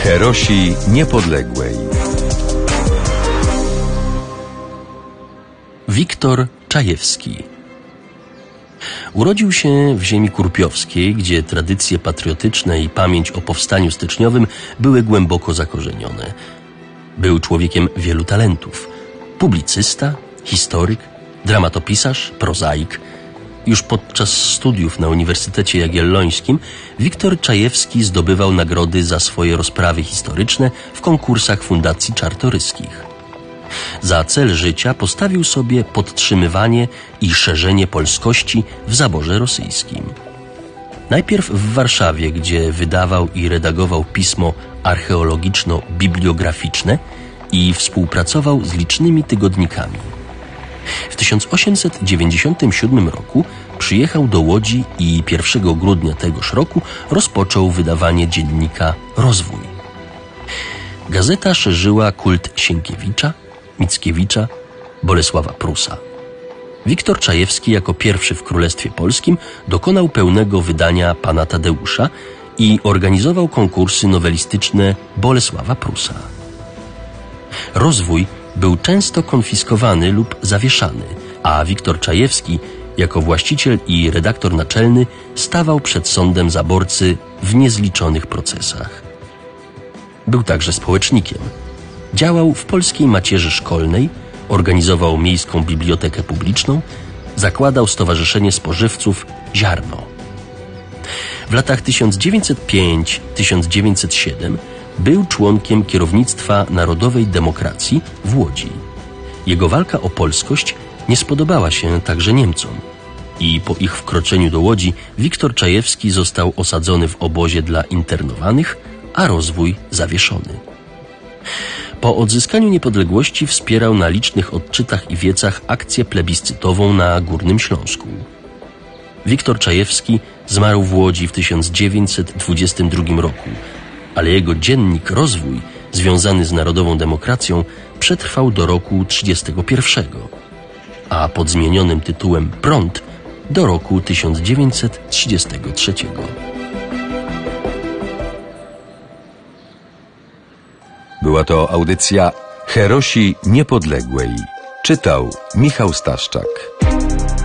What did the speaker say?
Herosi Niepodległej. Wiktor Czajewski. Urodził się w ziemi kurpiowskiej, gdzie tradycje patriotyczne i pamięć o powstaniu styczniowym były głęboko zakorzenione. Był człowiekiem wielu talentów. Publicysta, historyk, dramatopisarz, prozaik. Już podczas studiów na Uniwersytecie Jagiellońskim Wiktor Czajewski zdobywał nagrody za swoje rozprawy historyczne w konkursach Fundacji Czartoryskich. Za cel życia postawił sobie podtrzymywanie i szerzenie polskości w zaborze rosyjskim. Najpierw w Warszawie, gdzie wydawał i redagował pismo archeologiczno-bibliograficzne i współpracował z licznymi tygodnikami. W 1897 roku przyjechał do Łodzi i 1 grudnia tegoż roku rozpoczął wydawanie dziennika Rozwój. Gazeta szerzyła kult Sienkiewicza, Mickiewicza, Bolesława Prusa. Wiktor Czajewski jako pierwszy w Królestwie Polskim dokonał pełnego wydania Pana Tadeusza i organizował konkursy nowelistyczne Bolesława Prusa. Rozwój był często konfiskowany lub zawieszany, a Wiktor Czajewski jako właściciel i redaktor naczelny stawał przed sądem zaborcy w niezliczonych procesach. Był także społecznikiem. Działał w Polskiej Macierzy Szkolnej, organizował Miejską Bibliotekę Publiczną, zakładał Stowarzyszenie Spożywców Ziarno. W latach 1905-1907 był członkiem kierownictwa Narodowej Demokracji w Łodzi. Jego walka o polskość nie spodobała się także Niemcom i po ich wkroczeniu do Łodzi Wiktor Czajewski został osadzony w obozie dla internowanych, a Rozwój zawieszony. Po odzyskaniu niepodległości wspierał na licznych odczytach i wiecach akcję plebiscytową na Górnym Śląsku. Wiktor Czajewski zmarł w Łodzi w 1922 roku, ale jego dziennik Rozwój, związany z Narodową Demokracją, przetrwał do roku 1931, a pod zmienionym tytułem Prąd do roku 1933. Była to audycja Herosi Niepodległej. Czytał Michał Staszczak.